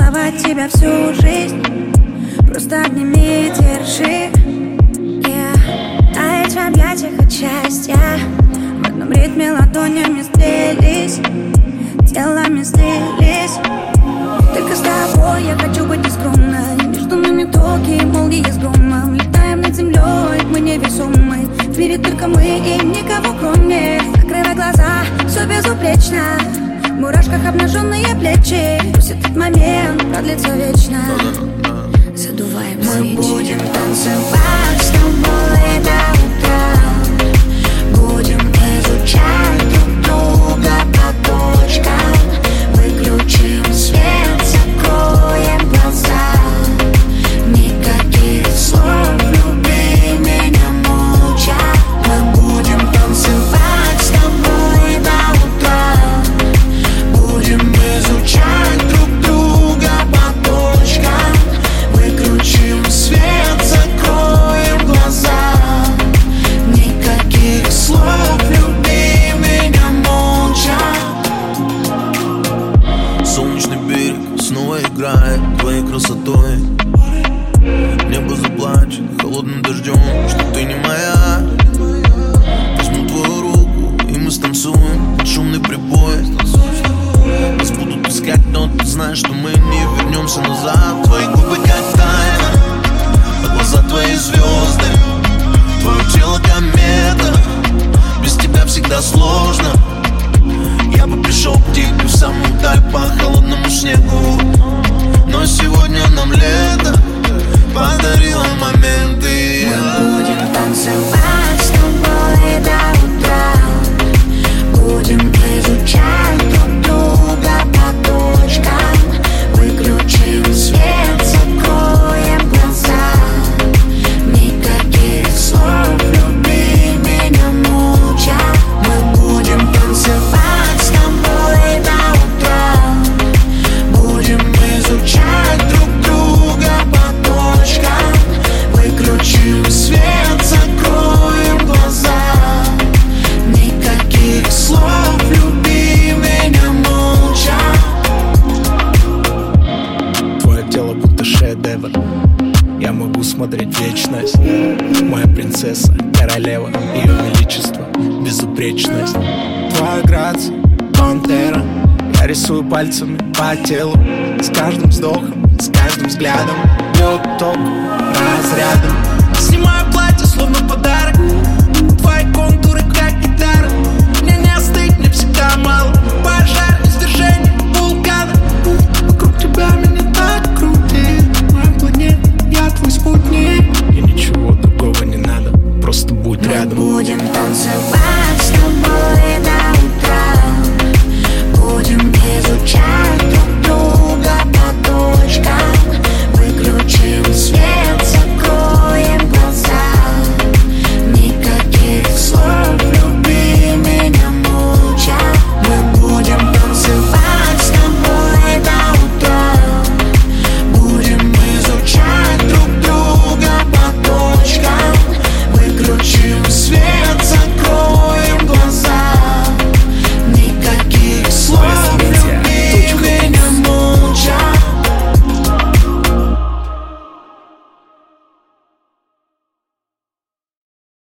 целовать тебя всю жизнь. Просто обними и держи, таять в объятиях от счастья. В одном ритме ладонями сплелись, телами слились. Только с тобой я хочу быть нескромной. Между нами токи и молнии с громом. Летаем над землей, мы невесомы. В мире только мы и никого кроме. Закрывай глаза, все безупречно. В мурашках обнаженные плечи. Пусть этот момент продлится вечно. Задуваем свечи. Мы будем танцевать с тобой до утра. Будем изучать друг друга по точкам. Выключим свет, закроем глаза. Никаких слов, люби меня молча. Мы будем танцевать с тобой до утра. Будем изучать друг друга по точкам. Выключим свет, закроем глаза. Никаких слов, люби меня молча. Солнечный берег снова играет твоей красотой. Небо заплачет холодным дождем, что ты не моя. Возьму твою руку, и мы станцуем под шумный прибой. Нас будут искать, но ты знаешь, что мы не вернемся назад. Твои губы как тайна, а глаза твои звезды. Твое тело комета, без тебя всегда сложно. Я бы пришел к тебе в самую даль по холодному снегу. Но сегодня нам лето подарило моменты. Мы будем танцевать с тобой до утра. Будем изучать друг друга по точкам. Выключим свет, закроем глаза. Никаких слов, люби меня молча. Мы будем танцевать с тобой до утра. Будем изучать друг друга по точкам. Выключим свет, закроем глаза. Никаких слов, люби меня молча. Твое тело будто шедевр. Я могу смотреть вечность. Моя принцесса, королева, ее величество, безупречность. Твоя грация, пантера. Я рисую пальцами по телу. С каждым вздохом, с каждым взглядом бьет ток